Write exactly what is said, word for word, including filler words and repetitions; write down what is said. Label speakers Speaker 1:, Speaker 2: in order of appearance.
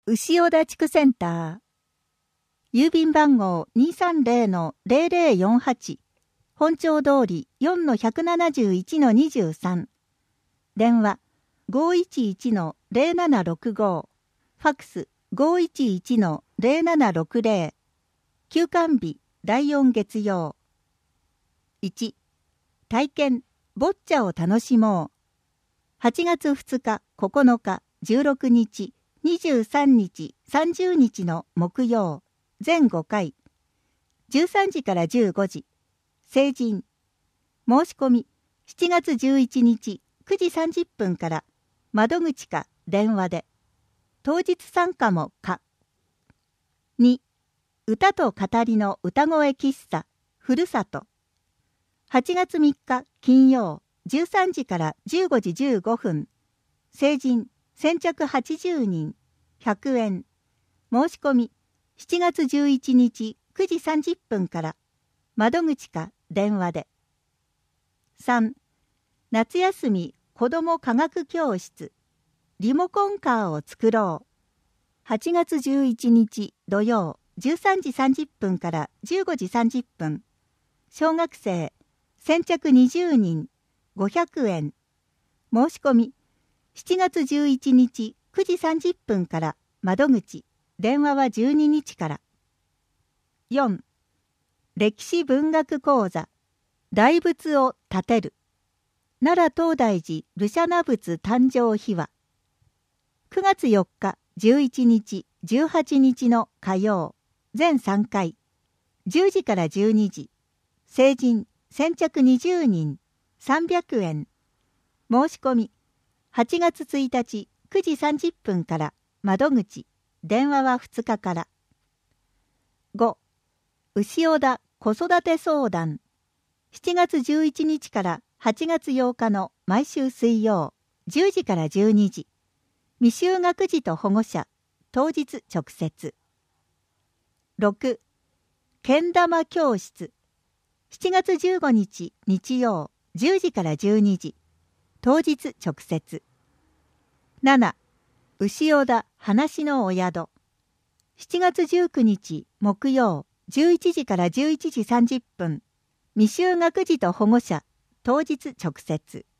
Speaker 1: 牛尾田地区センター。郵便番号 にーさんぜろのぜろぜろよんはち。本町通り よんのひゃくななじゅういちのにじゅうさん。電話 ごいちいちのぜろななろくご。ファックス ごいちいちのぜろななろくぜろ。休館日だいよん月曜。いち. 体験ボッチャを楽しもう。はちがつふつか、ここのか、じゅうろくにち、にじゅうさんにち、さんじゅうにちの木曜、全ごかい。じゅうさんじからじゅうごじ。成人。申し込みしちがつじゅういちにちくじさんじゅっぷんから窓口か電話で。当日参加も可。に. 歌と語りの歌声喫茶ふるさと。はちがつみっか金曜じゅうさんじからじゅうごじじゅうごふん。成人先着はちじゅうにんひゃくえん。申し込みしちがつじゅういちにちくじさんじゅっぷんから窓口か電話で。さん. 夏休み子ども科学教室リモコンカーを作ろう。はちがつじゅういちにち土曜じゅうさんじさんじゅっぷんからじゅうごじさんじゅっぷん。小学生先着にじゅうにんごひゃくえん。申し込みしちがつじゅういちにちくじさんじゅっぷんから窓口電話はじゅうににちから。よん. 歴史文学講座大仏を建てる奈良東大寺盧舎那仏誕生秘話。くがつよっかじゅういちにちじゅうはちにちの火曜全さんかい。じゅうじからじゅうにじ。成人先着にじゅうにんさんびゃくえん。申し込みはちがつついたちくじさんじゅっぷんから窓口電話はふつかから。ご. 牛尾田子育て相談。しちがつじゅういちにちからはちがつようかの毎週水曜じゅうじからじゅうにじ。未就学児と保護者当日直接。ろく. けん玉教室。しちがつじゅうごにち日曜じゅうじからじゅうにじ。当日直接。なな. 牛尾田話のお宿。しちがつじゅうくにち木曜じゅういちじからじゅういちじさんじゅっぷん。未就学児と保護者当日直接。